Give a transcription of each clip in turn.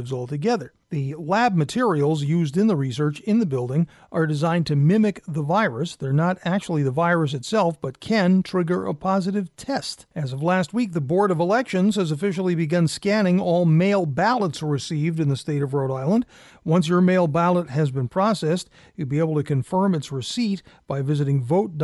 lives altogether. The lab materials used in the research in the building are designed to mimic the virus. They're not actually the virus itself, but can trigger a positive test. As of last week, the Board of Elections has officially begun scanning all mail ballots received in the state of Rhode Island. Once your mail ballot has been processed, you'll be able to confirm its receipt by visiting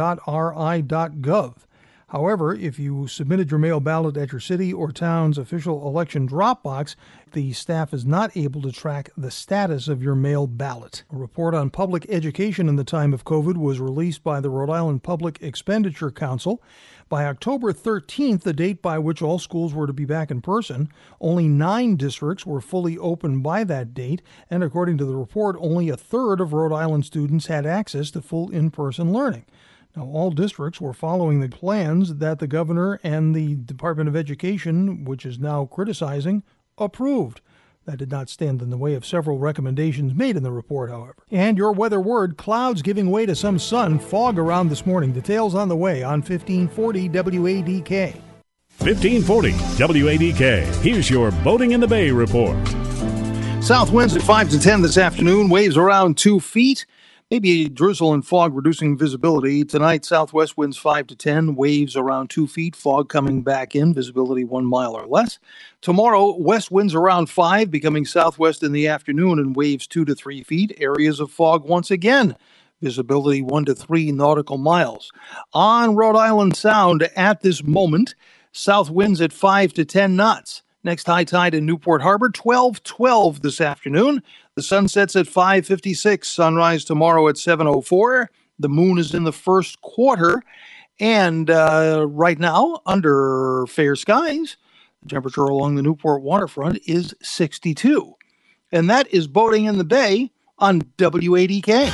vote.ri.gov. However, if you submitted your mail ballot at your city or town's official election drop box, the staff is not able to track the status of your mail ballot. A report on public education in the time of COVID was released by the Rhode Island Public Expenditure Council. By October 13th, the date by which all schools were to be back in person, only 9 districts were fully open by that date, and according to the report, only a third of Rhode Island students had access to full in-person learning. Now, all districts were following the plans that the governor and the Department of Education, which is now criticizing, approved. That did not stand in the way of several recommendations made in the report, however. And your weather word, clouds giving way to some sun, fog around this morning. Details on the way on 1540 WADK. 1540 WADK. Here's your Boating in the Bay report. South winds at 5 to 10 this afternoon, waves around 2 feet. Maybe drizzle and fog reducing visibility. Tonight, southwest winds 5 to 10, waves around 2 feet, fog coming back in, visibility 1 mile or less. Tomorrow, west winds around 5, becoming southwest in the afternoon, and waves 2 to 3 feet. Areas of fog once again, visibility 1 to 3 nautical miles. On Rhode Island Sound at this moment, south winds at 5 to 10 knots. Next high tide in Newport Harbor, 12:12 this afternoon. The sun sets at 5:56. Sunrise tomorrow at 7:04. The moon is in the first quarter. And right now, under fair skies, the temperature along the Newport waterfront is 62. And that is Boating in the Bay on WADK.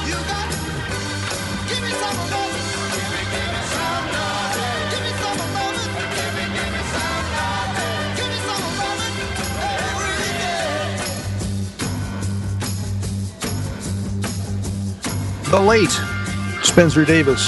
The late Spencer Davis.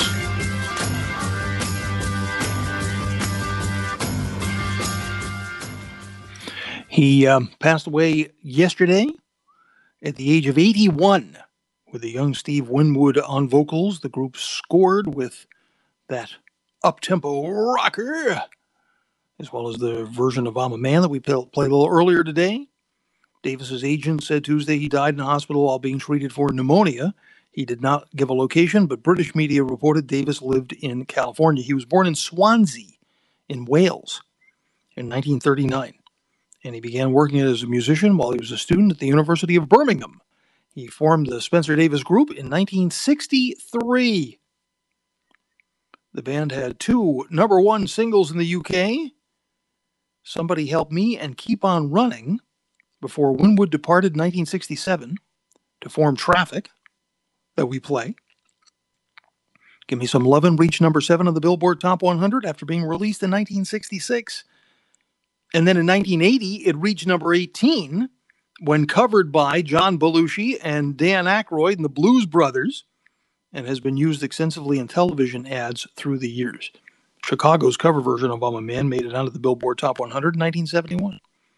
He passed away yesterday at the age of 81 with a young Steve Winwood on vocals. The group scored with that up-tempo rocker, as well as the version of I'm a Man that we played a little earlier today. Davis's agent said Tuesday he died in a hospital while being treated for pneumonia. He did not give a location, but British media reported Davis lived in California. He was born in Swansea, in Wales, in 1939, and he began working as a musician while he was a student at the University of Birmingham. He formed the Spencer Davis Group in 1963. The band had 2 number-1 singles in the UK, Somebody Help Me and Keep On Running, before Winwood departed in 1967 to form Traffic, that we play. Give Me Some Lovin' reached number 7 on the Billboard Top 100 after being released in 1966. And then in 1980, it reached number 18 when covered by John Belushi and Dan Aykroyd and the Blues Brothers, and has been used extensively in television ads through the years. Chicago's cover version of I'm a Man made it onto the Billboard Top 100 in 1971.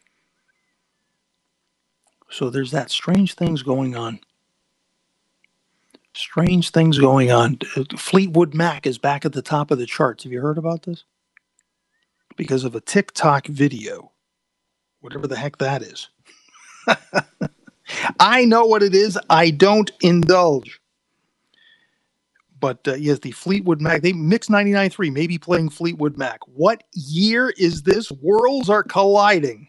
So there's that. Strange things going on. Strange things going on. Fleetwood Mac is back at the top of the charts. Have you heard about this? Because of a TikTok video. Whatever the heck that is. I know what it is. I don't indulge. But yes, the Fleetwood Mac. They mix 99.3, maybe playing Fleetwood Mac. What year is this? Worlds are colliding.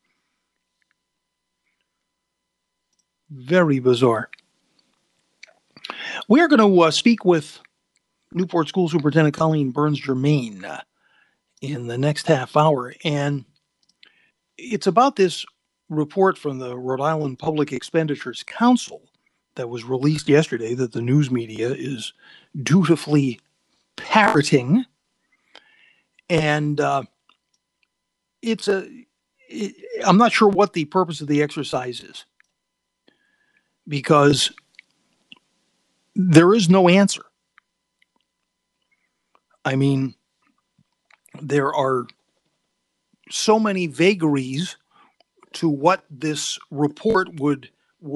Very bizarre. We are going to speak with Newport School Superintendent Colleen Burns-Germain in the next half hour. And it's about this report from the Rhode Island Public Expenditures Council that was released yesterday that the news media is dutifully parroting. And I'm not sure what the purpose of the exercise is, because there is no answer. I mean, there are so many vagaries to what this report would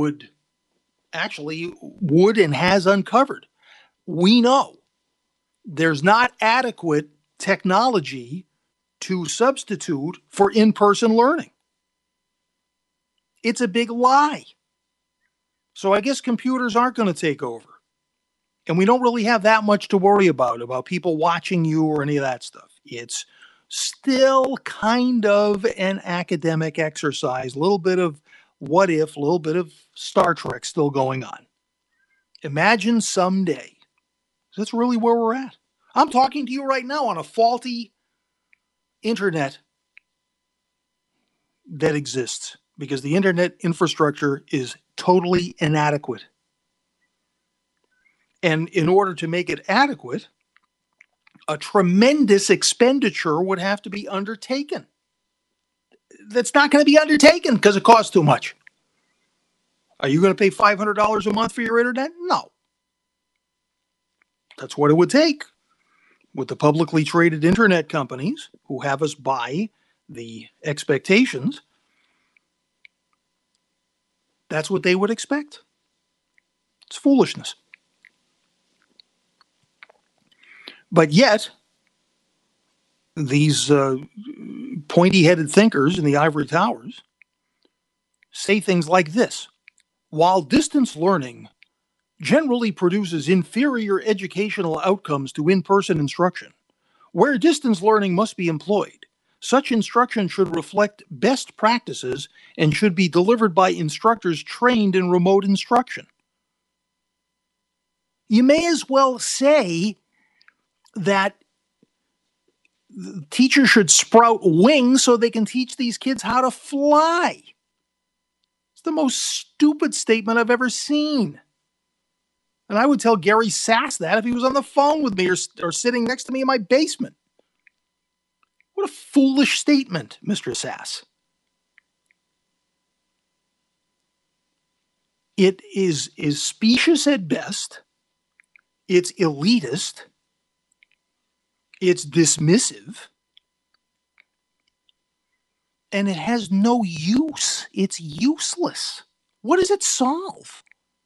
and has uncovered. We know there's not adequate technology to substitute for in-person learning. It's a big lie. So I guess computers aren't going to take over. And we don't really have that much to worry about people watching you or any of that stuff. It's still kind of an academic exercise, a little bit of what if, a little bit of Star Trek still going on. Imagine someday. That's really where we're at. I'm talking to you right now on a faulty internet that exists because the internet infrastructure is totally inadequate. And in order to make it adequate, a tremendous expenditure would have to be undertaken. That's not going to be undertaken because it costs too much. Are you going to pay $500 a month for your internet? No. That's what it would take with the publicly traded internet companies who have us buy the expectations. That's what they would expect. It's foolishness. But yet, these pointy-headed thinkers in the ivory towers say things like this. While distance learning generally produces inferior educational outcomes to in-person instruction, where distance learning must be employed, such instruction should reflect best practices and should be delivered by instructors trained in remote instruction. You may as well say that teachers should sprout wings so they can teach these kids how to fly. It's the most stupid statement I've ever seen. And I would tell Gary Sass that if he was on the phone with me or sitting next to me in my basement. What a foolish statement, Mr. Sass. It is specious at best. It's elitist. It's dismissive. And it has no use. It's useless. What does it solve?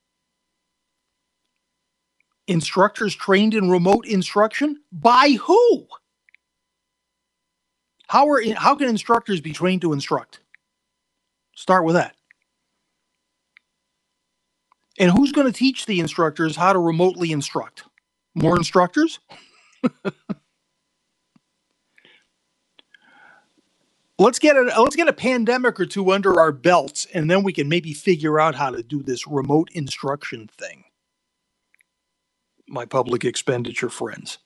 Instructors trained in remote instruction? By who? How can instructors be trained to instruct? Start with that. And who's going to teach the instructors how to remotely instruct? More instructors? Let's get a pandemic or two under our belts, and then we can maybe figure out how to do this remote instruction thing. My public expenditure friends.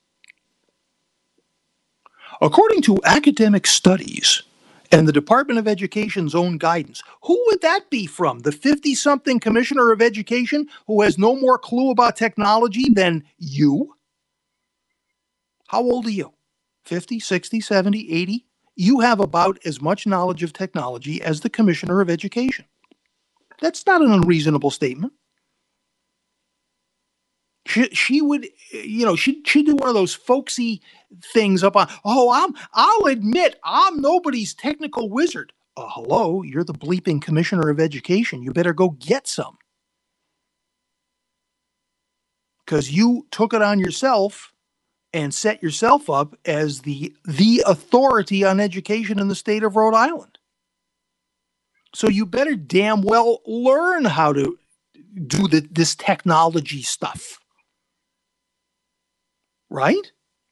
According to academic studies and the Department of Education's own guidance, who would that be from? The 50-something Commissioner of Education who has no more clue about technology than you? How old are you? 50, 60, 70, 80? You have about as much knowledge of technology as the Commissioner of Education. That's not an unreasonable statement. She would, she'd do one of those folksy things up on, I'll admit, I'm nobody's technical wizard. Hello, you're the bleeping Commissioner of Education. You better go get some. Because you took it on yourself and set yourself up as the authority on education in the state of Rhode Island. So you better damn well learn how to do this technology stuff. Right?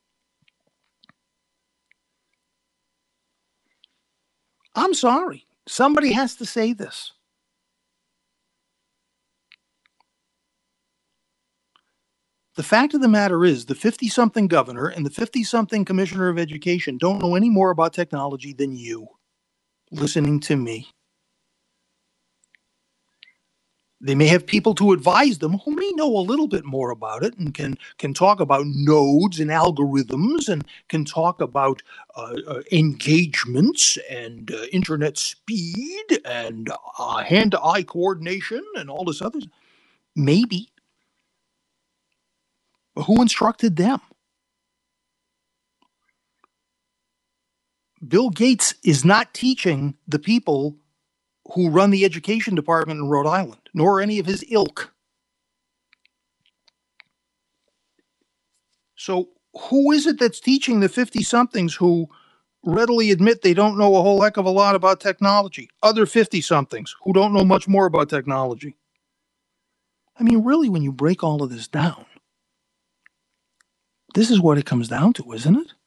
I'm sorry. Somebody has to say this. The fact of the matter is the 50-something governor and the 50-something Commissioner of Education don't know any more about technology than you, listening to me. They may have people to advise them who may know a little bit more about it and can talk about nodes and algorithms and can talk about engagements and internet speed and hand-to-eye coordination and all this other stuff. Maybe. But who instructed them? Bill Gates is not teaching the people who run the education department in Rhode Island, nor any of his ilk. So who is it that's teaching the 50-somethings who readily admit they don't know a whole heck of a lot about technology? Other 50-somethings who don't know much more about technology. I mean, really, when you break all of this down, this is what it comes down to, isn't it?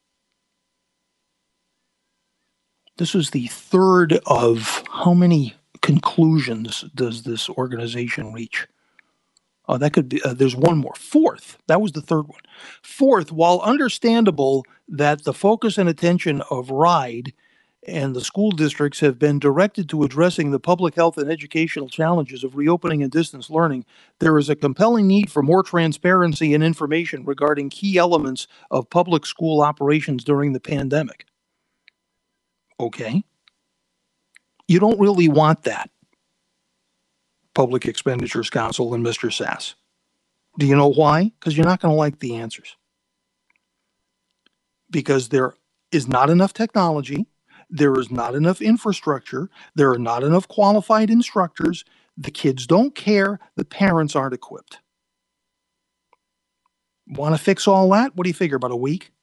This was the third of how many conclusions does this organization reach? Oh, that could be, there's one more. Fourth, that was the third one. Fourth, while understandable that the focus and attention of RIDE and the school districts have been directed to addressing the public health and educational challenges of reopening and distance learning, there is a compelling need for more transparency and information regarding key elements of public school operations during the pandemic. Okay. You don't really want that, Public Expenditures Council and Mr. Sass. Do you know why? Because you're not going to like the answers. Because there is not enough technology, there is not enough infrastructure, there are not enough qualified instructors, the kids don't care, the parents aren't equipped. Want to fix all that? What do you figure, about a week?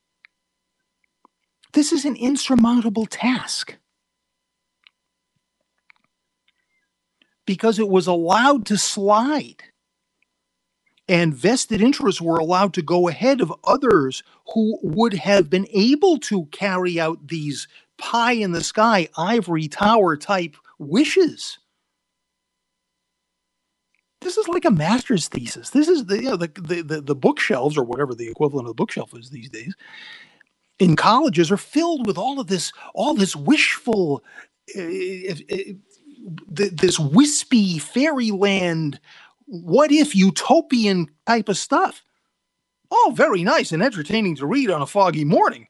This is an insurmountable task. Because it was allowed to slide. And vested interests were allowed to go ahead of others who would have been able to carry out these pie-in-the-sky, ivory tower type wishes. This is like a master's thesis. This is the bookshelves, or whatever the equivalent of the bookshelf is these days, in colleges are filled with all this wishful, this wispy fairyland, what if utopian type of stuff. Oh, very nice and entertaining to read on a foggy morning.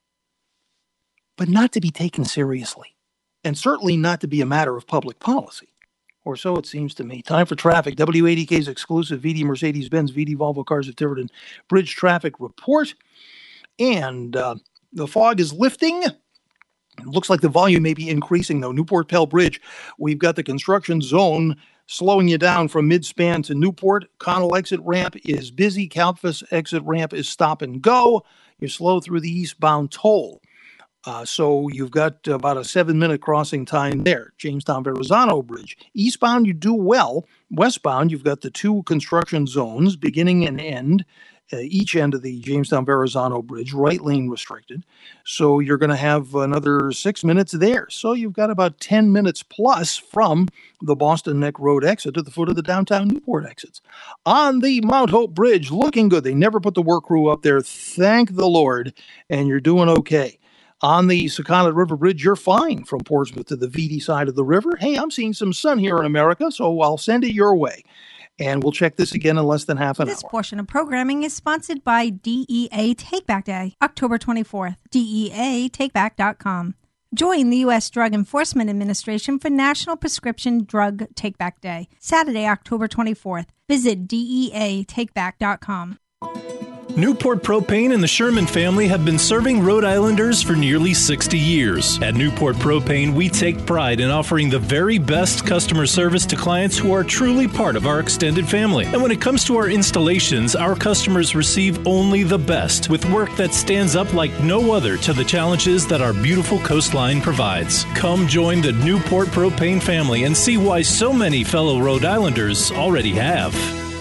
But not to be taken seriously. And certainly not to be a matter of public policy. Or so it seems to me. Time for traffic. WADK's exclusive VD Mercedes-Benz VD Volvo Cars of Tiverton Bridge traffic report. And the fog is lifting. It looks like the volume may be increasing, though. Newport Pell Bridge, we've got the construction zone slowing you down from mid-span to Newport. Connell exit ramp is busy. Calfus exit ramp is stop and go. You're slow through the eastbound toll. So you've got about a 7-minute crossing time there. Jamestown Verrazano Bridge. Eastbound, you do well. Westbound, you've got the two construction zones, beginning and end. Each end of the Jamestown Verrazano Bridge, right lane restricted. So you're going to have another 6 minutes there. So you've got about 10 minutes plus from the Boston Neck Road exit to the foot of the downtown Newport exits. On the Mount Hope Bridge, looking good. They never put the work crew up there. Thank the Lord. And you're doing okay. On the Sakonnet River Bridge, you're fine from Portsmouth to the VD side of the river. Hey, I'm seeing some sun here in America, so I'll send it your way. And we'll check this again in less than half an hour. This portion of programming is sponsored by DEA Takeback Day, October 24th. DEATakeback.com. Join the U.S. Drug Enforcement Administration for National Prescription Drug Takeback Day, Saturday, October 24th. Visit DEATakeback.com. Newport Propane and the Sherman family have been serving Rhode Islanders for nearly 60 years. At Newport Propane, we take pride in offering the very best customer service to clients who are truly part of our extended family. And when it comes to our installations, our customers receive only the best, with work that stands up like no other to the challenges that our beautiful coastline provides. Come join the Newport Propane family and see why so many fellow Rhode Islanders already have.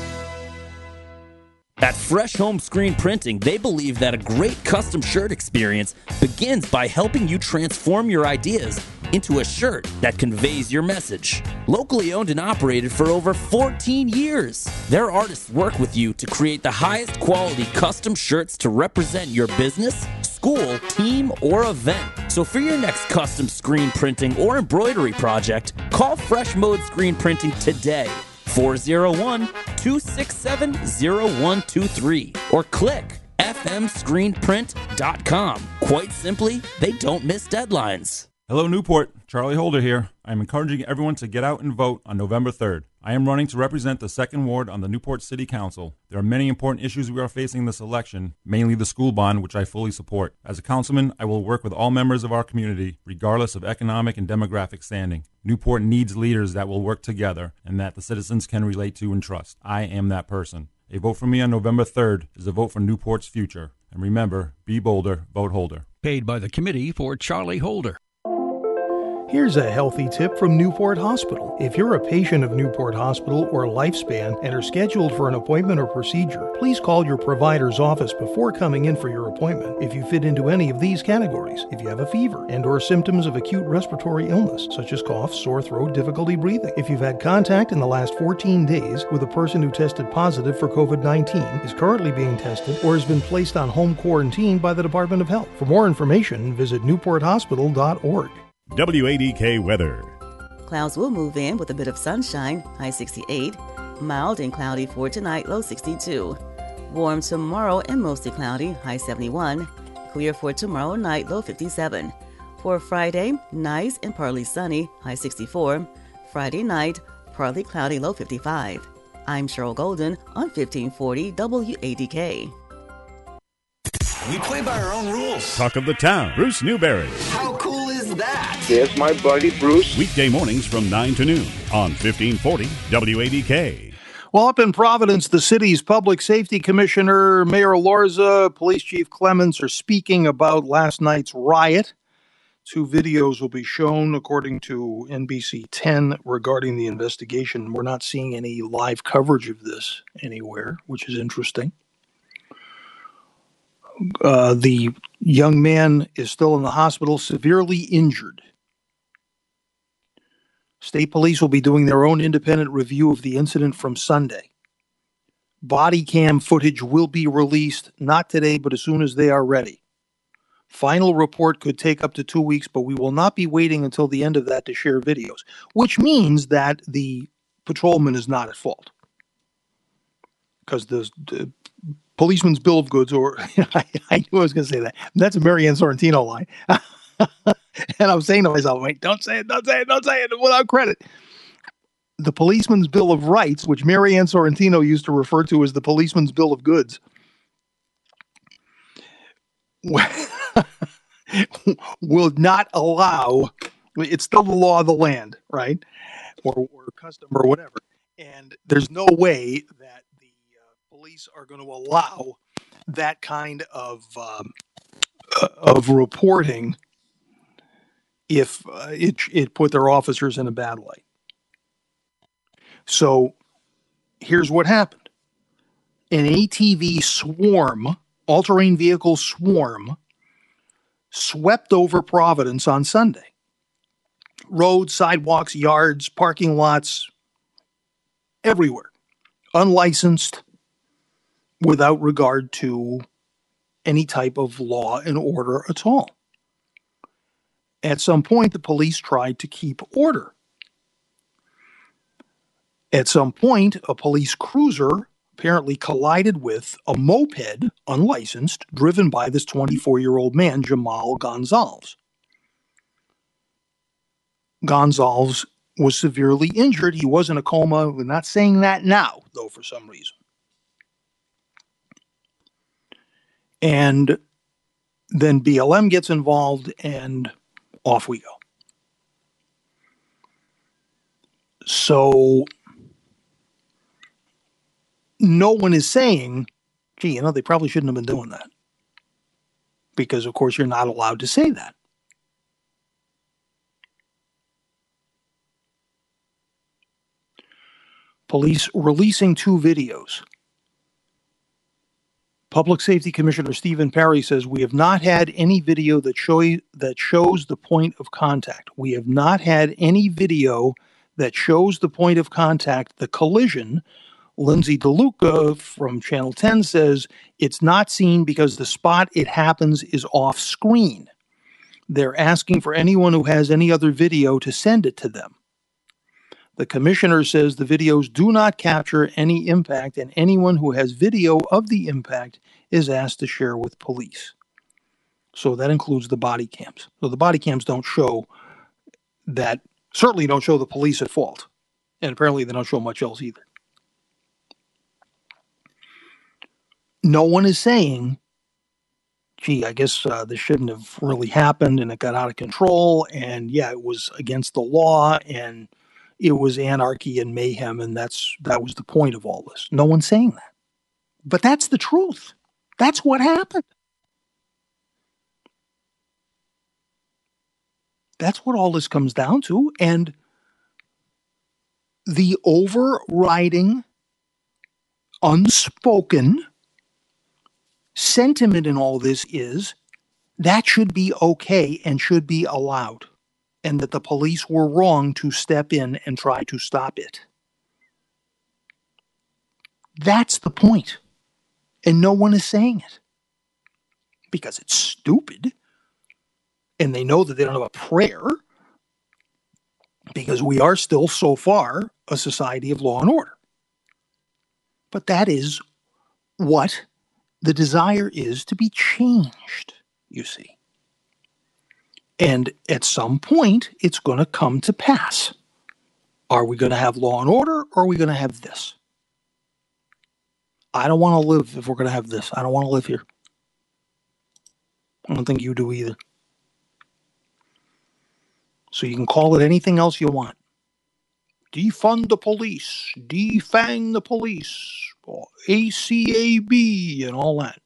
At Fresh Home Screen Printing, they believe that a great custom shirt experience begins by helping you transform your ideas into a shirt that conveys your message. Locally owned and operated for over 14 years, their artists work with you to create the highest quality custom shirts to represent your business, school, team, or event. So for your next custom screen printing or embroidery project, call Fresh Mode Screen Printing today. 401-267-0123 or click fmscreenprint.com. Quite simply, they don't miss deadlines. Hello, Newport. Charlie Holder here. I am encouraging everyone to get out and vote on November 3rd. I am running to represent the 2nd Ward on the Newport City Council. There are many important issues we are facing this election, mainly the school bond, which I fully support. As a councilman, I will work with all members of our community, regardless of economic and demographic standing. Newport needs leaders that will work together and that the citizens can relate to and trust. I am that person. A vote for me on November 3rd is a vote for Newport's future. And remember, be bolder, vote Holder. Paid by the Committee for Charlie Holder. Here's a healthy tip from Newport Hospital. If you're a patient of Newport Hospital or Lifespan and are scheduled for an appointment or procedure, please call your provider's office before coming in for your appointment if you fit into any of these categories. If you have a fever and or symptoms of acute respiratory illness, such as cough, sore throat, difficulty breathing. If you've had contact in the last 14 days with a person who tested positive for COVID-19, is currently being tested, or has been placed on home quarantine by the Department of Health. For more information, visit newporthospital.org. WADK weather. Clouds will move in with a bit of sunshine, high 68. Mild and cloudy for tonight, low 62. Warm tomorrow and mostly cloudy, high 71. Clear for tomorrow night, low 57. For Friday, nice and partly sunny, high 64. Friday night, partly cloudy, low 55. I'm Cheryl Golden on 1540 WADK. We play by our own rules. Talk of the town. Bruce Newberry. How cool is that? There's my buddy Bruce. Weekday mornings from 9 to noon on 1540 WADK. Well, up in Providence, the city's public safety commissioner, Mayor Lorza, Police Chief Clements are speaking about last night's riot. 2 videos will be shown, according to NBC 10, regarding the investigation. We're not seeing any live coverage of this anywhere, which is interesting. The young man is still in the hospital, severely injured. State police will be doing their own independent review of the incident from Sunday. Body cam footage will be released, not today, but as soon as they are ready. Final report could take up to 2 weeks, but we will not be waiting until the end of that to share videos, which means that the patrolman is not at fault. Because the Policeman's Bill of Goods, or I knew I was going to say that. That's a Marianne Sorrentino line. And I'm saying to myself, wait, don't say it without credit. The Policeman's Bill of Rights, which Marianne Sorrentino used to refer to as the Policeman's Bill of Goods, will not allow, it's still the law of the land, right? Or custom or whatever. And there's no way that police are going to allow that kind of reporting if it put their officers in a bad light. So here's what happened. An ATV swarm, all-terrain vehicle swarm, swept over Providence on Sunday. Roads, sidewalks, yards, parking lots, everywhere. Unlicensed, without regard to any type of law and order at all. At some point, the police tried to keep order. At some point, a police cruiser apparently collided with a moped, unlicensed, driven by this 24-year-old man, Jamal Gonzalez. Gonzalez was severely injured. He was in a coma. We're not saying that now, though, for some reason. And then BLM gets involved, and off we go. So no one is saying, gee, they probably shouldn't have been doing that. Because, of course, you're not allowed to say that. Police releasing 2 videos. Public Safety Commissioner Stephen Perry says, we have not had any video that shows the point of contact. We have not had any video that shows the point of contact, the collision. Lindsay DeLuca from Channel 10 says, it's not seen because the spot it happens is off screen. They're asking for anyone who has any other video to send it to them. The commissioner says the videos do not capture any impact, and anyone who has video of the impact is asked to share with police. So that includes the body cams. So the body cams don't show that certainly don't show the police at fault. And apparently they don't show much else either. No one is saying, gee, I guess this shouldn't have really happened and it got out of control. And yeah, it was against the law and it was anarchy and mayhem. And that was the point of all this. No one's saying that. But that's the truth. That's what happened. That's what all this comes down to. And the overriding, unspoken sentiment in all this is that should be okay and should be allowed, and that the police were wrong to step in and try to stop it. That's the point. And no one is saying it because it's stupid. And they know that they don't have a prayer because we are still so far a society of law and order. But that is what the desire is to be changed, you see. And at some point, it's going to come to pass. Are we going to have law and order, or are we going to have this? I don't want to live if we're going to have this. I don't want to live here. I don't think you do either. So you can call it anything else you want. Defund the police, defang the police, or ACAB, and all that.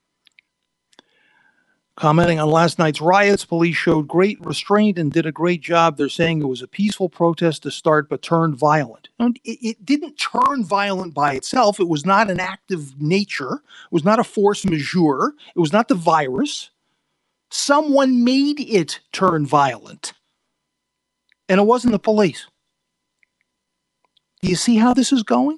Commenting on last night's riots, police showed great restraint and did a great job. They're saying it was a peaceful protest to start, but turned violent. And it didn't turn violent by itself. It was not an act of nature. It was not a force majeure. It was not the virus. Someone made it turn violent. And it wasn't the police. Do you see how this is going?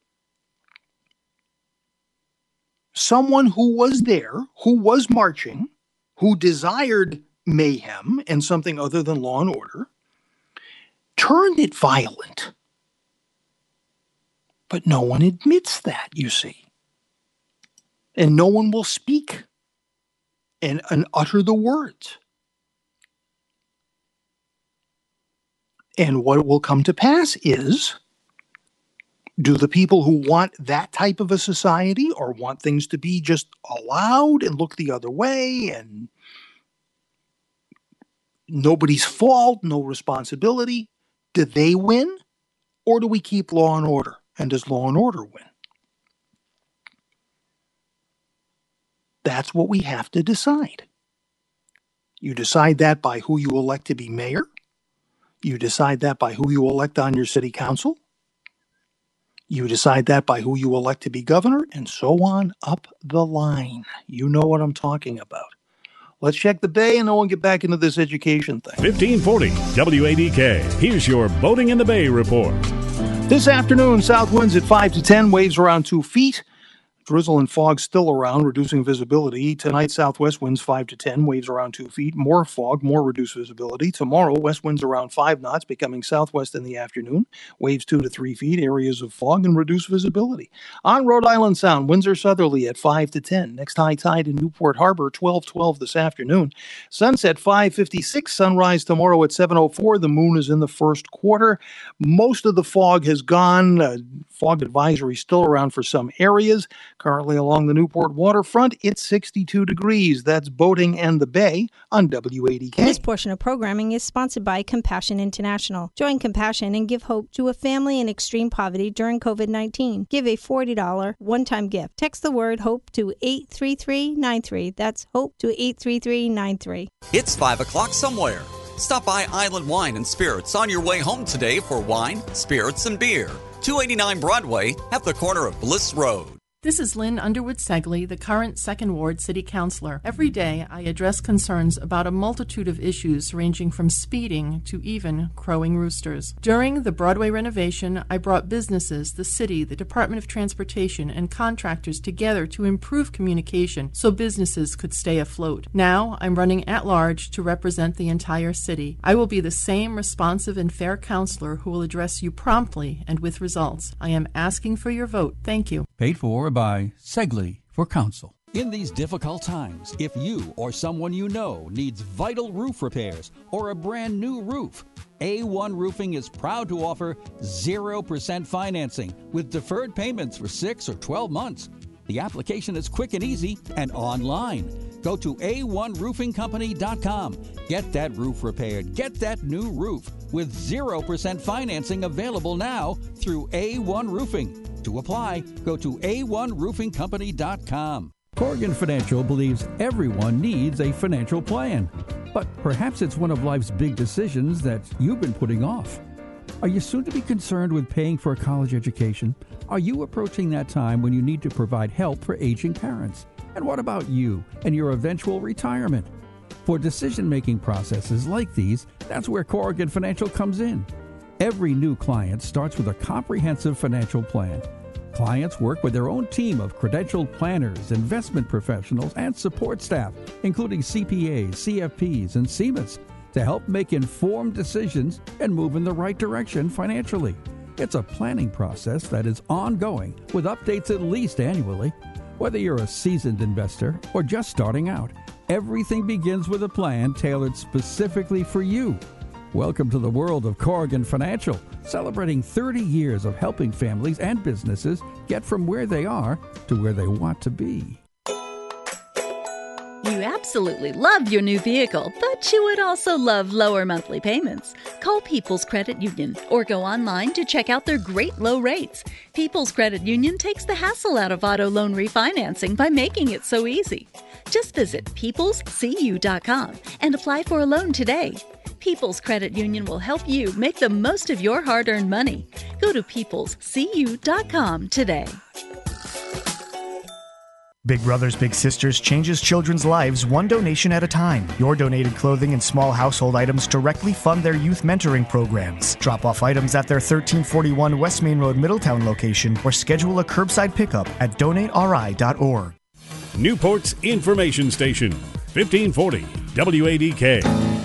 Someone who was there, who was marching, who desired mayhem and something other than law and order, turned it violent. But no one admits that, you see. And no one will speak and utter the words. And what will come to pass is, do the people who want that type of a society or want things to be just allowed and look the other way and nobody's fault, no responsibility, do they win? Or do we keep law and order? And does law and order win? That's what we have to decide. You decide that by who you elect to be mayor. You decide that by who you elect on your city council. You decide that by who you elect to be governor, and so on up the line. You know what I'm talking about. Let's check the Bay, and then we'll get back into this education thing. 1540 WADK. Here's your Boating in the Bay report. This afternoon, south winds at 5 to 10, waves around 2 feet. Drizzle and fog still around, reducing visibility. Tonight, southwest winds 5 to 10, waves around 2 feet. More fog, more reduced visibility. Tomorrow, west winds around 5 knots, becoming southwest in the afternoon. Waves 2 to 3 feet, areas of fog and reduced visibility. On Rhode Island Sound, winds are southerly at 5 to 10. Next high tide in Newport Harbor, 12:12 this afternoon. Sunset 5:56, sunrise tomorrow at 7:04. The moon is in the first quarter. Most of the fog has gone. Fog advisory still around for some areas. Currently along the Newport waterfront, it's 62 degrees. That's Boating and the Bay on WADK. This portion of programming is sponsored by Compassion International. Join Compassion and give hope to a family in extreme poverty during COVID-19. Give a $40 one-time gift. Text the word HOPE to 83393. That's HOPE to 83393. It's 5 o'clock somewhere. Stop by Island Wine and Spirits on your way home today for wine, spirits, and beer. 289 Broadway at the corner of Bliss Road. This is Lynn Underwood-Segley, the current Second Ward City Councilor. Every day, I address concerns about a multitude of issues ranging from speeding to even crowing roosters. During the Broadway renovation, I brought businesses, the city, the Department of Transportation, and contractors together to improve communication so businesses could stay afloat. Now, I'm running at large to represent the entire city. I will be the same responsive and fair councilor who will address you promptly and with results. I am asking for your vote. Thank you. Paid for by Segley for Council. In these difficult times, if you or someone you know needs vital roof repairs or a brand new roof, A1 Roofing is proud to offer 0% financing with deferred payments for 6 or 12 months. The application is quick and easy and online. Go to a1roofingcompany.com. Get that roof repaired. Get that new roof with 0% financing available now through A1 Roofing. To apply, go to a1roofingcompany.com. Corrigan Financial believes everyone needs a financial plan, but perhaps it's one of life's big decisions that you've been putting off. Are you soon to be concerned with paying for a college education? Are you approaching that time when you need to provide help for aging parents? And what about you and your eventual retirement? For decision-making processes like these, that's where Corrigan Financial comes in. Every new client starts with a comprehensive financial plan. Clients work with their own team of credentialed planners, investment professionals, and support staff, including CPAs, CFPs, and CMAs, to help make informed decisions and move in the right direction financially. It's a planning process that is ongoing, with updates at least annually. Whether you're a seasoned investor or just starting out, everything begins with a plan tailored specifically for you. Welcome to the world of Corrigan Financial, celebrating 30 years of helping families and businesses get from where they are to where they want to be. You absolutely love your new vehicle, but you would also love lower monthly payments. Call People's Credit Union or go online to check out their great low rates. People's Credit Union takes the hassle out of auto loan refinancing by making it so easy. Just visit peoplescu.com and apply for a loan today. People's Credit Union will help you make the most of your hard-earned money. Go to peoplescu.com today. Big Brothers Big Sisters changes children's lives one donation at a time. Your donated clothing and small household items directly fund their youth mentoring programs. Drop off items at their 1341 West Main Road Middletown location or schedule a curbside pickup at donateri.org. Newport's information station, 1540 WADK.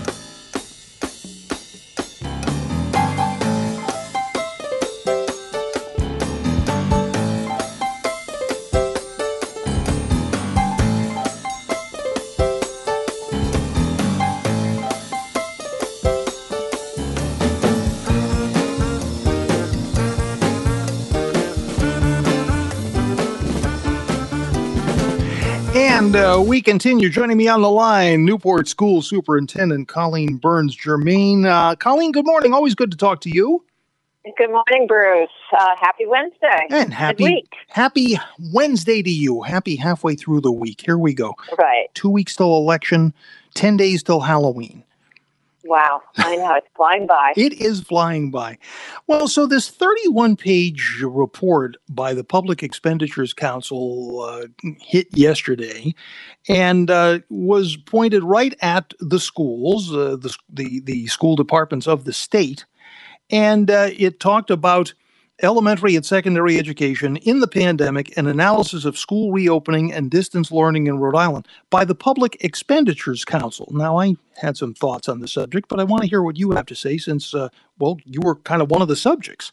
And we continue. Joining me on the line, Newport School Superintendent Colleen Burns-Germain. Colleen, good morning. Always good to talk to you. Good morning, Bruce. Happy Wednesday. And happy Wednesday to you. Happy halfway through the week. Here we go. Right. 2 weeks till election, 10 days till Halloween. Wow. I know. It's flying by. It is flying by. Well, so this 31-page report by the Public Expenditures Council hit yesterday and was pointed right at the schools, the school departments of the state. And it talked about elementary and secondary education in the pandemic, an analysis of school reopening and distance learning in Rhode Island by the Public Expenditures Council. Now, I had some thoughts on the subject, but I want to hear what you have to say since, you were kind of one of the subjects.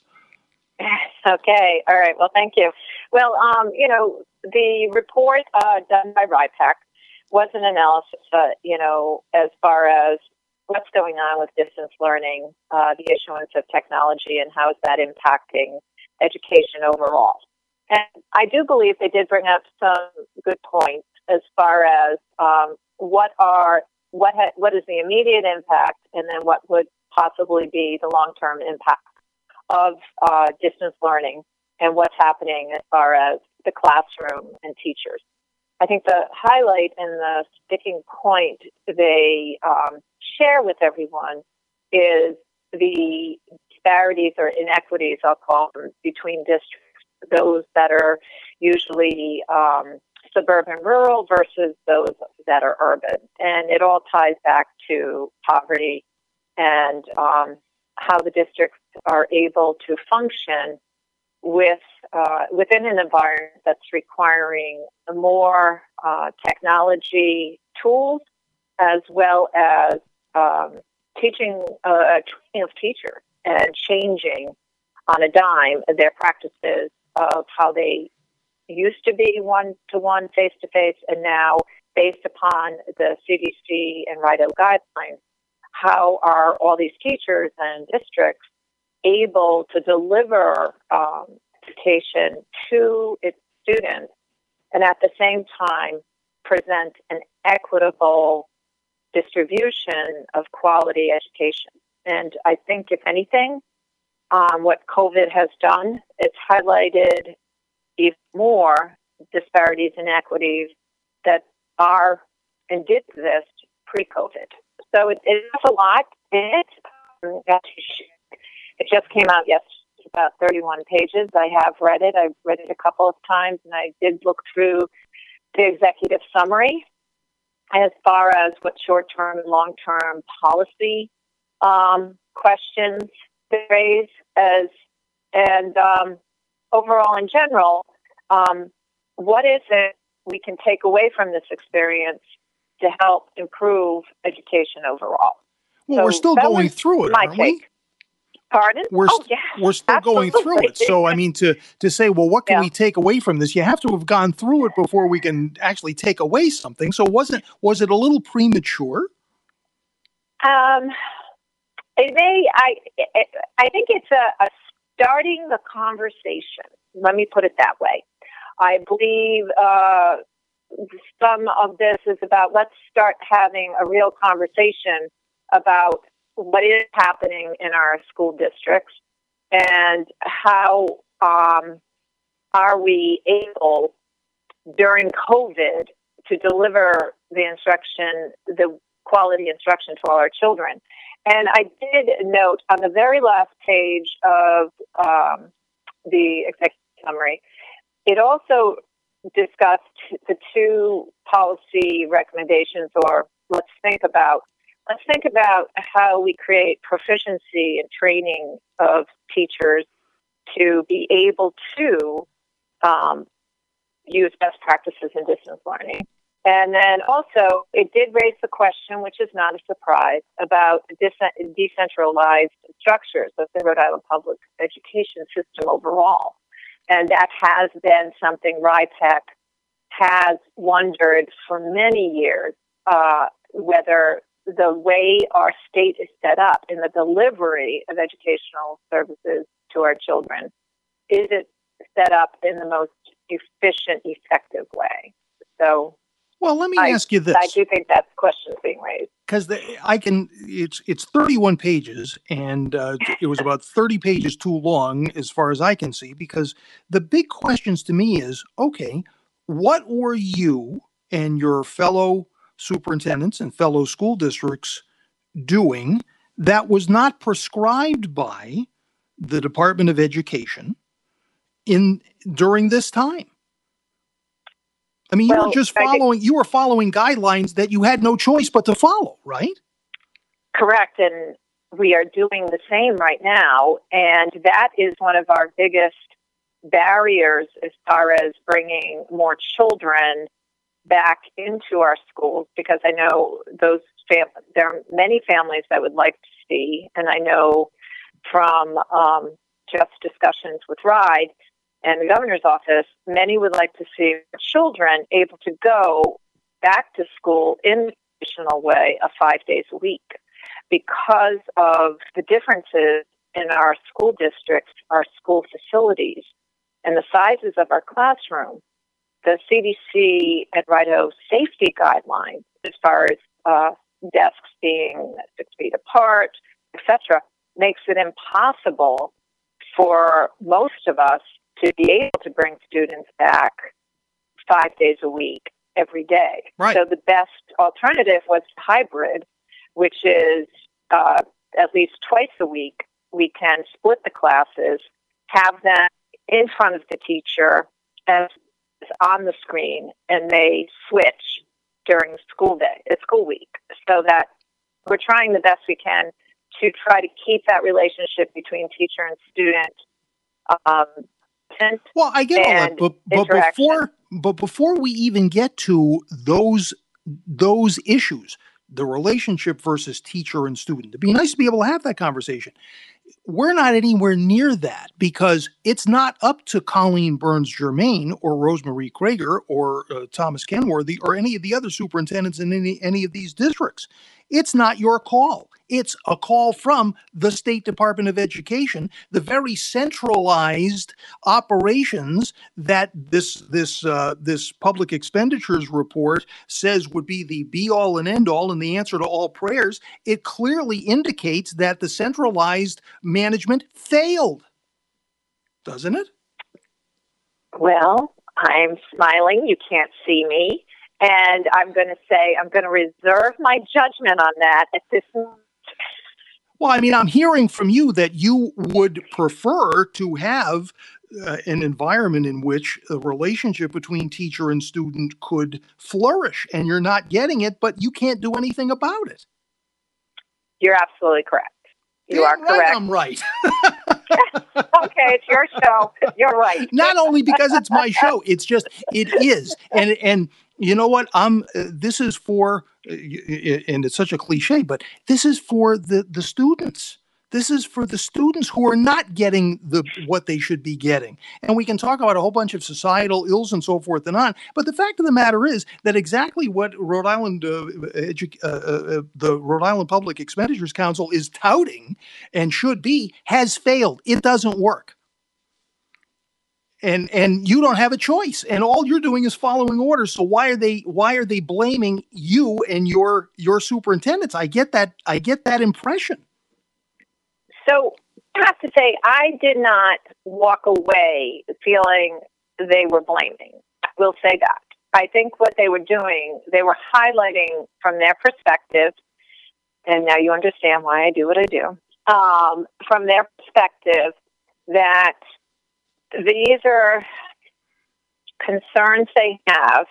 Okay. All right. Well, thank you. Well, the report done by RIPAC was an analysis, as far as what's going on with distance learning, the issuance of technology, and how is that impacting education overall. And I do believe they did bring up some good points as far as what is the immediate impact, and then what would possibly be the long-term impact of distance learning, and what's happening as far as the classroom and teachers. I think the highlight and the sticking point they share with everyone is the disparities or inequities, I'll call them, between districts, those that are usually suburban rural versus those that are urban. And it all ties back to poverty and how the districts are able to function within an environment that's requiring more technology tools, as well as training of teachers and changing on a dime their practices of how they used to be one-to-one, face-to-face, and now based upon the CDC and RIDO guidelines, how are all these teachers and districts able to deliver education to its students and at the same time present an equitable distribution of quality education? And I think, if anything, what COVID has done, it's highlighted even more disparities and inequities that are and did exist pre-COVID. So it's a lot in it. It just came out yesterday, about 31 pages. I have read it. I've read it a couple of times, and I did look through the executive summary as far as what short-term and long-term policy questions they raise, and overall in general, what is it we can take away from this experience to help improve education overall? Well, So we're still that going was through it, my aren't we? take. Pardon? We're still absolutely. going through it. So, I mean, to say, well, what can we take away from this? You have to have gone through it before we can actually take away something. So was it a little premature? It may. I think it's a starting the conversation. Let me put it that way. I believe some of this is about, let's start having a real conversation about what is happening in our school districts and how are we able during COVID to deliver the instruction, the quality instruction to all our children. And I did note on the very last page of the executive summary, it also discussed the two policy recommendations, or let's think about how we create proficiency and training of teachers to be able to use best practices in distance learning. And then also, it did raise the question, which is not a surprise, about decentralized structures of the Rhode Island public education system overall. And that has been something RIPEC has wondered for many years, whether the way our state is set up in the delivery of educational services to our children, is it set up in the most efficient, effective way? So, well, let me ask you this. I do think that question is being raised. Because it's 31 pages, and it was about 30 pages too long as far as I can see, because the big questions to me is, okay, what were you and your fellow superintendents and fellow school districts doing that was not prescribed by the Department of Education during this time? I mean, you were following guidelines that you had no choice but to follow, right? Correct. And we are doing the same right now. And that is one of our biggest barriers as far as bringing more children back into our schools, because I know there are many families that would like to see, and I know from just discussions with RIDE and the governor's office, many would like to see children able to go back to school in a traditional way of 5 days a week. Because of the differences in our school districts, our school facilities, and the sizes of our classroom, the CDC and RIDO safety guidelines, as far as desks being 6 feet apart, etc., makes it impossible for most of us to be able to bring students back 5 days a week, every day. Right. So the best alternative was hybrid, which is at least twice a week. We can split the classes, have them in front of the teacher and on the screen, and they switch during school week, so that we're trying the best we can to try to keep that relationship between teacher and student. Well, I get all that, but before we even get to those issues, the relationship versus teacher and student, it'd be nice to be able to have that conversation. we're not anywhere near that because it's not up to Colleen Burns-Germain or Rosemarie Krager or Thomas Kenworthy or any of the other superintendents in any of these districts. It's not your call. It's a call from the State Department of Education, the very centralized operations that this public expenditures report says would be the be-all and end-all and the answer to all prayers. It clearly indicates that the centralized management failed, doesn't it? Well, I'm smiling. You can't see me. And I'm going to say I'm going to reserve my judgment on that at this moment. Well, I mean, I'm hearing from you that you would prefer to have an environment in which a relationship between teacher and student could flourish, and you're not getting it, but you can't do anything about it. You're absolutely correct. You are correct. I'm right. Okay, it's your show. You're right. Not only because it's my show, it's just, it is. And you know what? This is for, and it's such a cliche, but this is for the students. This is for the students who are not getting what they should be getting. And we can talk about a whole bunch of societal ills and so forth and on. But the fact of the matter is that exactly what Rhode Island, the Rhode Island Public Expenditures Council is touting and should be has failed. It doesn't work. And you don't have a choice, and all you're doing is following orders. So why are they blaming you and your superintendents? I get that impression. So I have to say, I did not walk away feeling they were blaming. I will say that. I think what they were doing, they were highlighting from their perspective, and now you understand why I do what I do, from their perspective that these are concerns they have,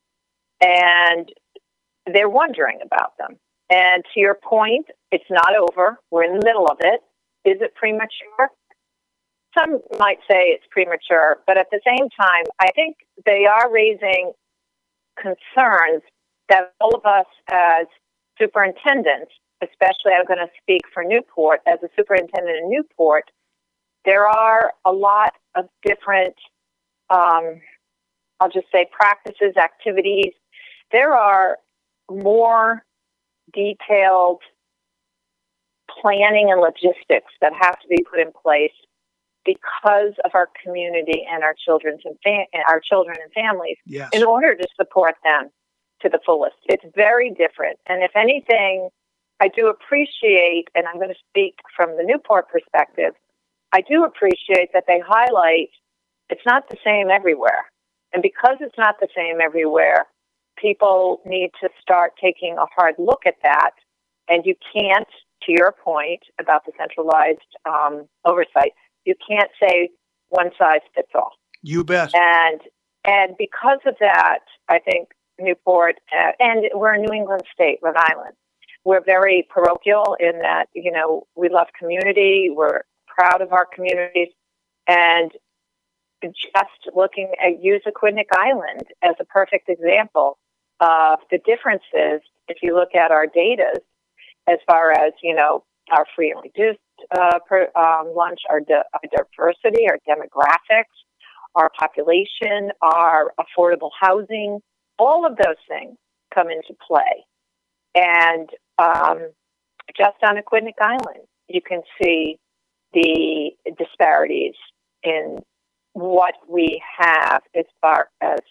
and they're wondering about them. And to your point, it's not over. We're in the middle of it. Is it premature? Some might say it's premature, but at the same time, I think they are raising concerns that all of us as superintendents, especially I'm going to speak for Newport, as a superintendent in Newport, there are a lot of different, I'll just say practices, activities. There are more detailed planning and logistics that have to be put in place because of our community and our children and families, yes, in order to support them to the fullest. It's very different. And if anything, I do appreciate, and I'm going to speak from the Newport perspective, I do appreciate that they highlight it's not the same everywhere. And because it's not the same everywhere, people need to start taking a hard look at that. And you can't, to your point about the centralized oversight, you can't say one size fits all. You bet. And because of that, I think Newport, and we're a New England state, Rhode Island. We're very parochial in that, we love community. We're proud of our communities. And just looking at Aquidneck Island as a perfect example of the differences, if you look at our data, as far as, our free and reduced lunch, our diversity, our demographics, our population, our affordable housing, all of those things come into play. And just on Aquidneck Island, you can see the disparities in what we have as far as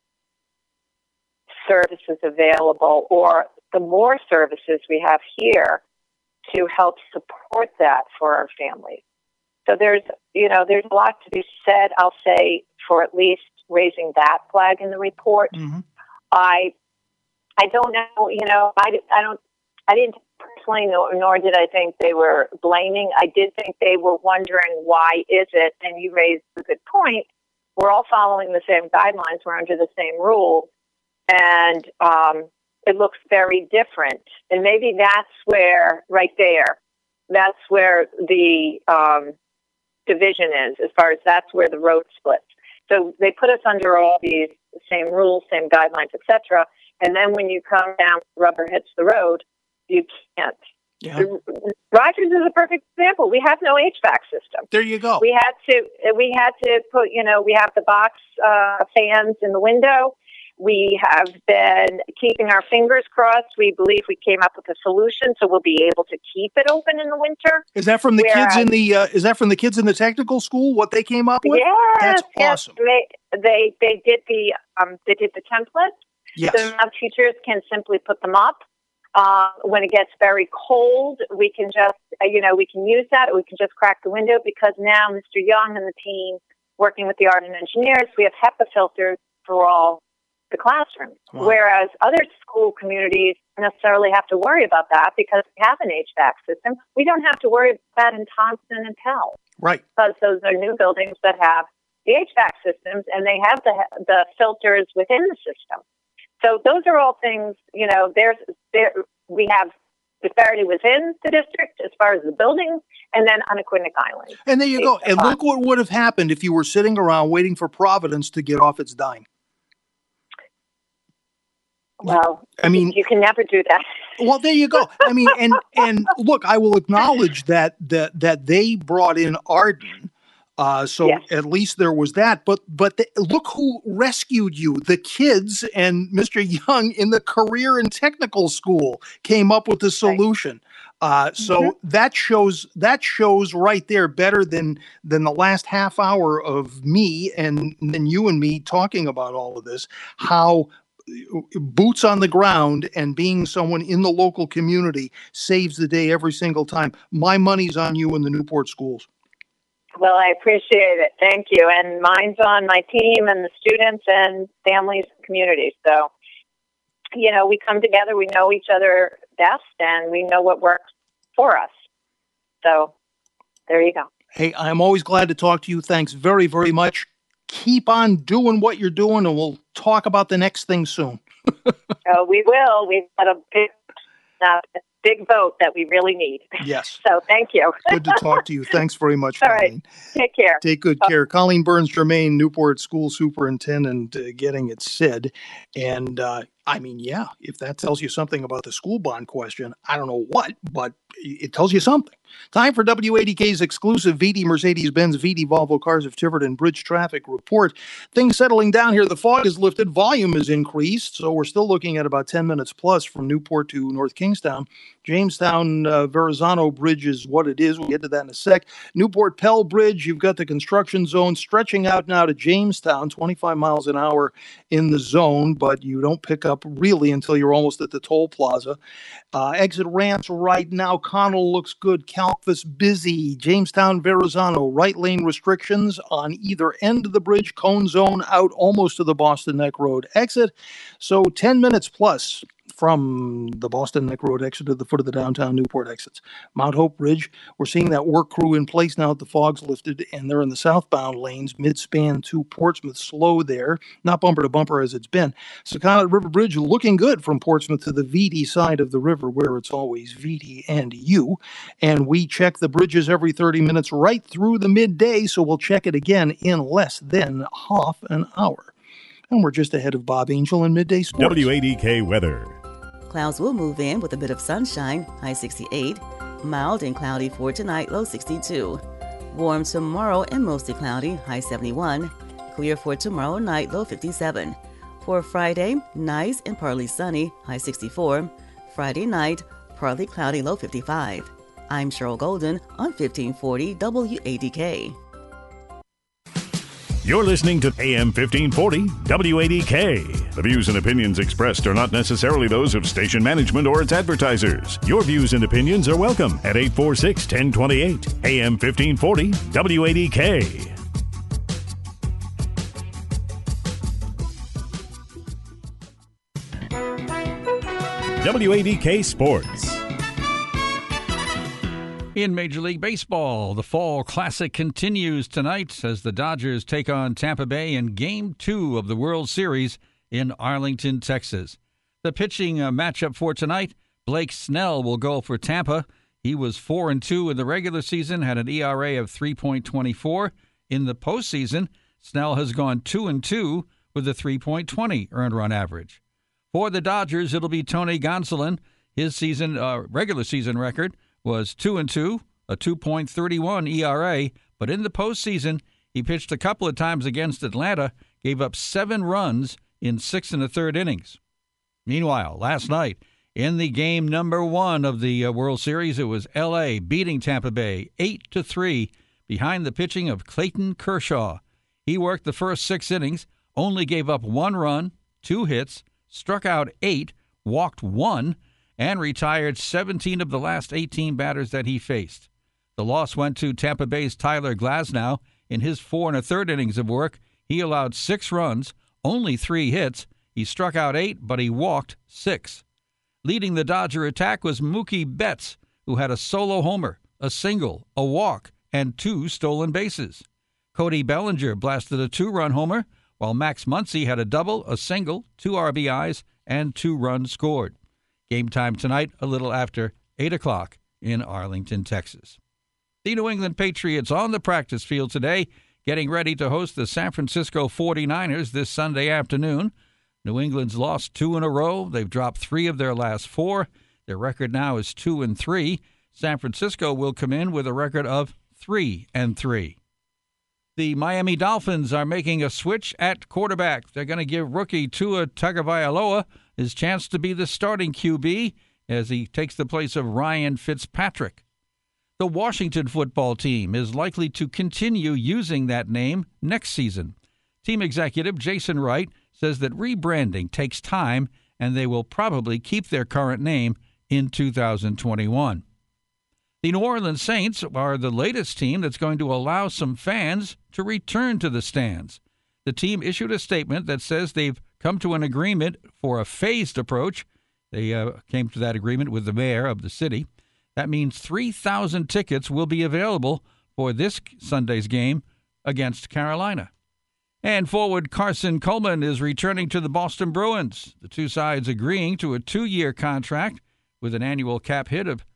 services available, or the more services we have here to help support that for our families. So there's a lot to be said, I'll say, for at least raising that flag in the report. Mm-hmm. I don't know, I didn't personally know, nor did I think they were blaming. I did think they were wondering why is it, and you raised a good point. We're all following the same guidelines. We're under the same rules. And it looks very different. And maybe that's where, right there, that's where the division is, as far as that's where the road splits. So they put us under all these same rules, same guidelines, etc. And then when you come down, rubber hits the road, you can't Yeah. Rogers is a perfect example. We have no HVAC system. There you go. We had to put, we have the box fans in the window. We have been keeping our fingers crossed. We believe we came up with a solution, so we'll be able to keep it open in the winter. Is that from the kids in the? Is that from the kids in the technical school? What they came up with? Yes, that's awesome. They did the template. Yes. So now teachers can simply put them up. When it gets very cold, we can just we can use that. Or we can just crack the window because now Mr. Young and the team working with the art and engineers, we have HEPA filters for all the classrooms, whereas other school communities necessarily have to worry about that because we have an HVAC system. We don't have to worry about that in Thompson and Pell. Right. Because those are new buildings that have the HVAC systems and they have the filters within the system. So those are all things, we have disparity within the district as far as the buildings and then on Aquidneck Island. And there you go. And look what would have happened if you were sitting around waiting for Providence to get off its dime. Well, I mean, you can never do that. Well, there you go. I mean, and look, I will acknowledge that they brought in Arden, so yes. At least there was that. But look who rescued you. The kids and Mr. Young in the career and technical school came up with the solution. So that shows right there better than the last half hour of me and then you and me talking about all of this, how boots on the ground and being someone in the local community saves the day every single time. My money's on you in the Newport schools. Well, I appreciate it. Thank you. And mine's on my team and the students and families and communities. So, we come together, we know each other best, and we know what works for us. So there you go. Hey, I'm always glad to talk to you. Thanks very, very much. Keep on doing what you're doing, and we'll talk about the next thing soon. We will. We've got a big vote that we really need. Yes. So thank you. Good to talk to you. Thanks very much, All Colleen. Right. Take care. Take good care. Colleen Burns-Germain, Newport School Superintendent, getting it said. And if that tells you something about the school bond question, I don't know what, but it tells you something. Time for WADK's exclusive VD Mercedes-Benz VD Volvo Cars of Tiverton Bridge traffic report. Things settling down here. The fog is lifted. Volume is increased. So we're still looking at about 10 minutes plus from Newport to North Kingstown. Jamestown Verrazano Bridge is what it is. We'll get to that in a sec. Newport Pell Bridge, you've got the construction zone stretching out now to Jamestown, 25 miles an hour in the zone, but you don't pick up really until you're almost at the toll plaza. Exit ramps right now. Connell looks good. Calcus busy. Jamestown Verrazano, right lane restrictions on either end of the bridge. Cone zone out almost to the Boston Neck Road exit. So 10 minutes plus from the Boston Neck Road exit to the foot of the downtown Newport exits. Mount Hope Bridge, we're seeing that work crew in place now that the fog's lifted, and they're in the southbound lanes, mid-span to Portsmouth, slow there, not bumper to bumper as it's been. Secana River Bridge looking good from Portsmouth to the VD side of the river, where it's always VD and U. And we check the bridges every 30 minutes right through the midday, so we'll check it again in less than half an hour. And we're just ahead of Bob Angel in Midday Sports. WADK weather. Clouds will move in with a bit of sunshine, high 68. Mild and cloudy for tonight, low 62. Warm tomorrow and mostly cloudy, high 71. Clear for tomorrow night, low 57. For Friday, nice and partly sunny, high 64. Friday night, partly cloudy, low 55. I'm Cheryl Golden on 1540 WADK. You're listening to AM 1540 WADK. The views and opinions expressed are not necessarily those of station management or its advertisers. Your views and opinions are welcome at 846-1028. AM 1540 WADK. WADK Sports. In Major League Baseball, the Fall Classic continues tonight as the Dodgers take on Tampa Bay in Game 2 of the World Series in Arlington, Texas. The pitching matchup for tonight, Blake Snell will go for Tampa. He was 4-2 in the regular season, had an ERA of 3.24. In the postseason, Snell has gone 2-2 with a 3.20 earned run average. For the Dodgers, it'll be Tony Gonsolin. His regular season record was 2-2, a 2.31 ERA, but in the postseason, he pitched a couple of times against Atlanta, gave up 7 runs in 6 1/3 innings. Meanwhile, last night, in the game number 1 of the World Series, it was L.A. beating Tampa Bay 8-3 behind the pitching of Clayton Kershaw. He worked the first 6 innings, only gave up 1 run, 2 hits, struck out 8, walked 1, and retired 17 of the last 18 batters that he faced. The loss went to Tampa Bay's Tyler Glasnow. In his 4 1/3 innings of work, he allowed 6 runs, only 3 hits. He struck out 8, but he walked 6. Leading the Dodger attack was Mookie Betts, who had a solo homer, a single, a walk, and 2 stolen bases. Cody Bellinger blasted a 2-run homer, while Max Muncy had a double, a single, 2 RBIs, and 2 runs scored. Game time tonight, a little after 8 o'clock in Arlington, Texas. The New England Patriots on the practice field today, getting ready to host the San Francisco 49ers this Sunday afternoon. New England's lost 2 in a row. They've dropped 3 of their last 4. Their record now is 2-3. San Francisco will come in with a record of 3-3. The Miami Dolphins are making a switch at quarterback. They're going to give rookie Tua Tagovailoa his chance to be the starting QB as he takes the place of Ryan Fitzpatrick. The Washington football team is likely to continue using that name next season. Team executive Jason Wright says that rebranding takes time and they will probably keep their current name in 2021. The New Orleans Saints are the latest team that's going to allow some fans to return to the stands. The team issued a statement that says they've come to an agreement for a phased approach. They came to that agreement with the mayor of the city. That means 3,000 tickets will be available for this Sunday's game against Carolina. And forward Carson Coleman is returning to the Boston Bruins. The two sides agreeing to a 2-year contract with an annual cap hit of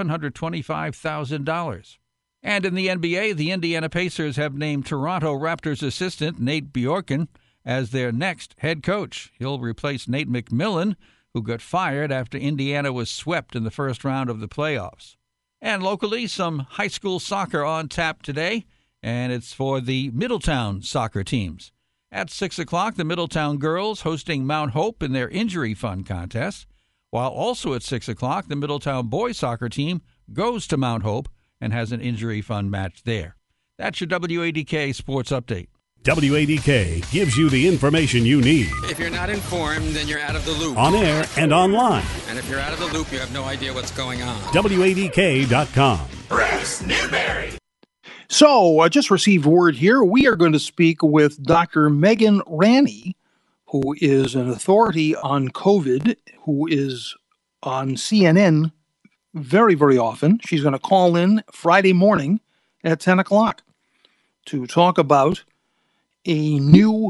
$725,000. And in the NBA, the Indiana Pacers have named Toronto Raptors assistant Nate Bjorken as their next head coach. He'll replace Nate McMillan, who got fired after Indiana was swept in the first round of the playoffs. And locally, some high school soccer on tap today, and it's for the Middletown soccer teams. At 6 o'clock, the Middletown girls hosting Mount Hope in their injury fund contest, while also at 6 o'clock, the Middletown boys soccer team goes to Mount Hope and has an injury fund match there. That's your WADK Sports Update. WADK gives you the information you need. If you're not informed, then you're out of the loop. On air and online. And if you're out of the loop, you have no idea what's going on. WADK.com. Bruce Newberry. So, I just received word here. We are going to speak with Dr. Megan Ranney, who is an authority on COVID, who is on CNN very, very often. She's going to call in Friday morning at 10 o'clock to talk about a new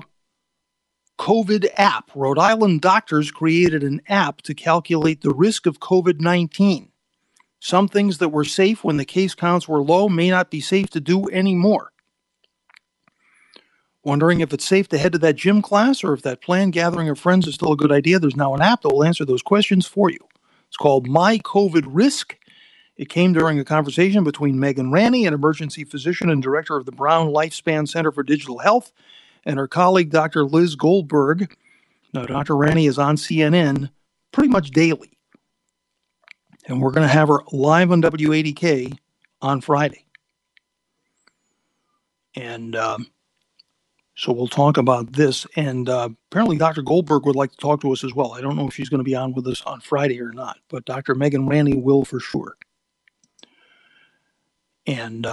COVID app. Rhode Island doctors created an app to calculate the risk of COVID-19. Some things that were safe when the case counts were low may not be safe to do anymore. Wondering if it's safe to head to that gym class or if that planned gathering of friends is still a good idea? There's now an app that will answer those questions for you. It's called My COVID Risk. It came during a conversation between Megan Ranney, an emergency physician and director of the Brown Lifespan Center for Digital Health, and her colleague, Dr. Liz Goldberg. Now, Dr. Ranney is on CNN pretty much daily. And we're going to have her live on WADK on Friday. And so we'll talk about this. And apparently Dr. Goldberg would like to talk to us as well. I don't know if she's going to be on with us on Friday or not, but Dr. Megan Ranney will for sure. And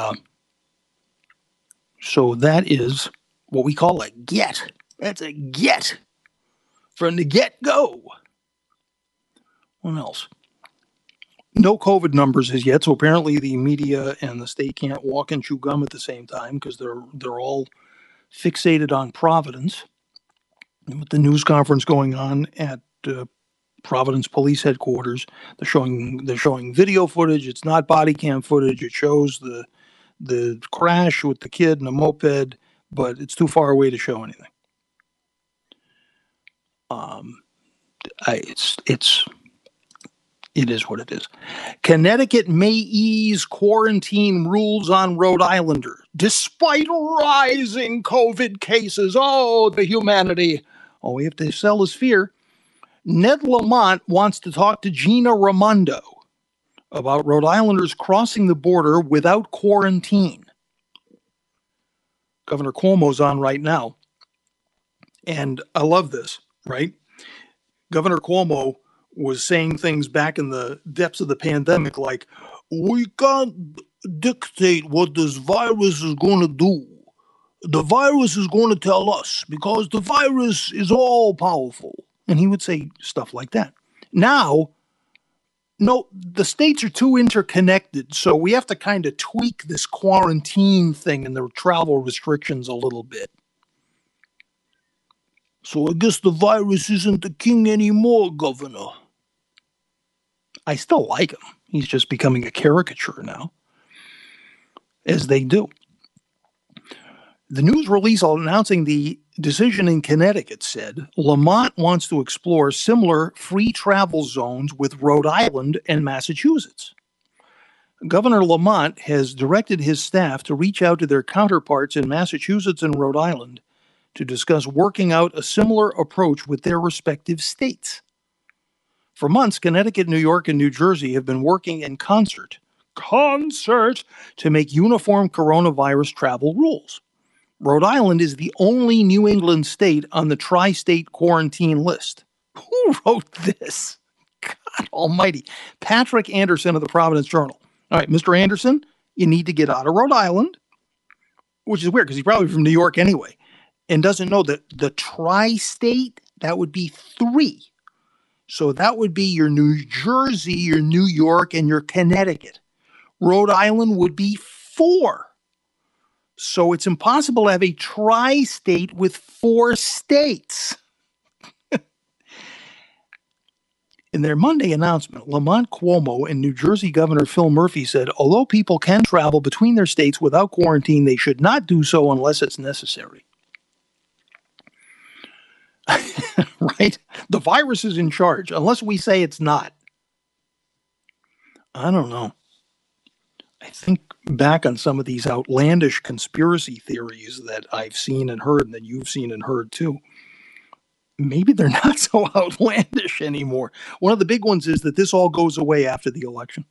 so that is what we call a get. That's a get from the get-go. What else? No COVID numbers as yet, so apparently the media and the state can't walk and chew gum at the same time because they're all fixated on Providence. And with the news conference going on at Providence Police Headquarters, they're showing video footage. It's not body cam footage. It shows the crash with the kid and the moped, but it's too far away to show anything. It is what it is. Connecticut may ease quarantine rules on Rhode Islanders despite rising COVID cases. Oh, the humanity. All we have to sell is fear. Ned Lamont wants to talk to Gina Raimondo about Rhode Islanders crossing the border without quarantine. Governor Cuomo's on right now. And I love this, right? Governor Cuomo was saying things back in the depths of the pandemic like, we can't dictate what this virus is going to do. The virus is going to tell us because the virus is all powerful. And he would say stuff like that. Now, no, the states are too interconnected, so we have to kind of tweak this quarantine thing and the travel restrictions a little bit. So I guess the virus isn't the king anymore, Governor. I still like him. He's just becoming a caricature now, as they do. The news release announcing the decision in Connecticut said Lamont wants to explore similar free travel zones with Rhode Island and Massachusetts. Governor Lamont has directed his staff to reach out to their counterparts in Massachusetts and Rhode Island to discuss working out a similar approach with their respective states. For months, Connecticut, New York, and New Jersey have been working in concert to make uniform coronavirus travel rules. Rhode Island is the only New England state on the tri-state quarantine list. Who wrote this? God almighty. Patrick Anderson of the Providence Journal. All right, Mr. Anderson, you need to get out of Rhode Island, which is weird because he's probably from New York anyway, and doesn't know that the tri-state, that would be 3. So that would be your New Jersey, your New York, and your Connecticut. Rhode Island would be 4. So it's impossible to have a tri-state with 4 states. In their Monday announcement, Lamont Cuomo and New Jersey Governor Phil Murphy said, although people can travel between their states without quarantine, they should not do so unless it's necessary. Right? The virus is in charge, unless we say it's not. I don't know. I think back on some of these outlandish conspiracy theories that I've seen and heard, and that you've seen and heard too. Maybe they're not so outlandish anymore. One of the big ones is that this all goes away after the election.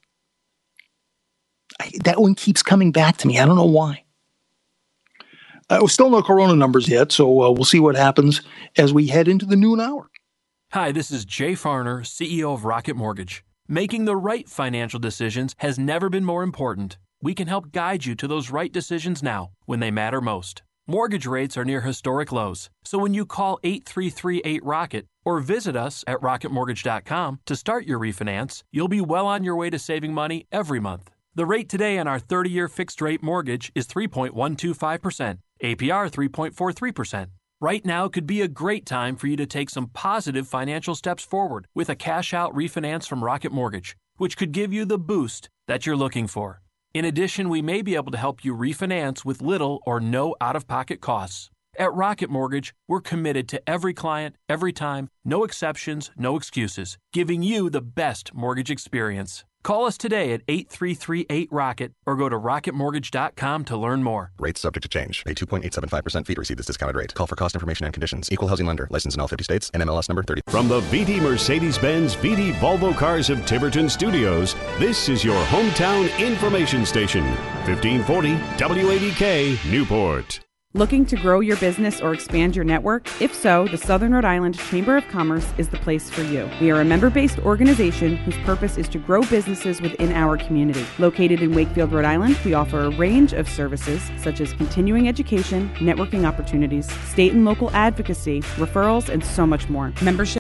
That one keeps coming back to me. I don't know why. Still no corona numbers yet, so we'll see what happens as we head into the noon hour. Hi, this is Jay Farner, CEO of Rocket Mortgage. Making the right financial decisions has never been more important. We can help guide you to those right decisions now, when they matter most. Mortgage rates are near historic lows, so when you call 833-8-ROCKET or visit us at rocketmortgage.com to start your refinance, you'll be well on your way to saving money every month. The rate today on our 30-year fixed-rate mortgage is 3.125%, APR 3.43%. Right now could be a great time for you to take some positive financial steps forward with a cash-out refinance from Rocket Mortgage, which could give you the boost that you're looking for. In addition, we may be able to help you refinance with little or no out-of-pocket costs. At Rocket Mortgage, we're committed to every client, every time, no exceptions, no excuses, giving you the best mortgage experience. Call us today at 833-8-ROCKET or go to rocketmortgage.com to learn more. Rates subject to change. Pay 2.875% fee to receive this discounted rate. Call for cost information and conditions. Equal housing lender. Licensed in all 50 states. NMLS number 30. From the VD Mercedes-Benz VD Volvo Cars of Tiverton Studios, this is your hometown information station. 1540 WADK Newport. Looking to grow your business or expand your network? If so, the Southern Rhode Island Chamber of Commerce is the place for you. We are a member-based organization whose purpose is to grow businesses within our community. Located in Wakefield, Rhode Island, we offer a range of services such as continuing education, networking opportunities, state and local advocacy, referrals, and so much more. Membership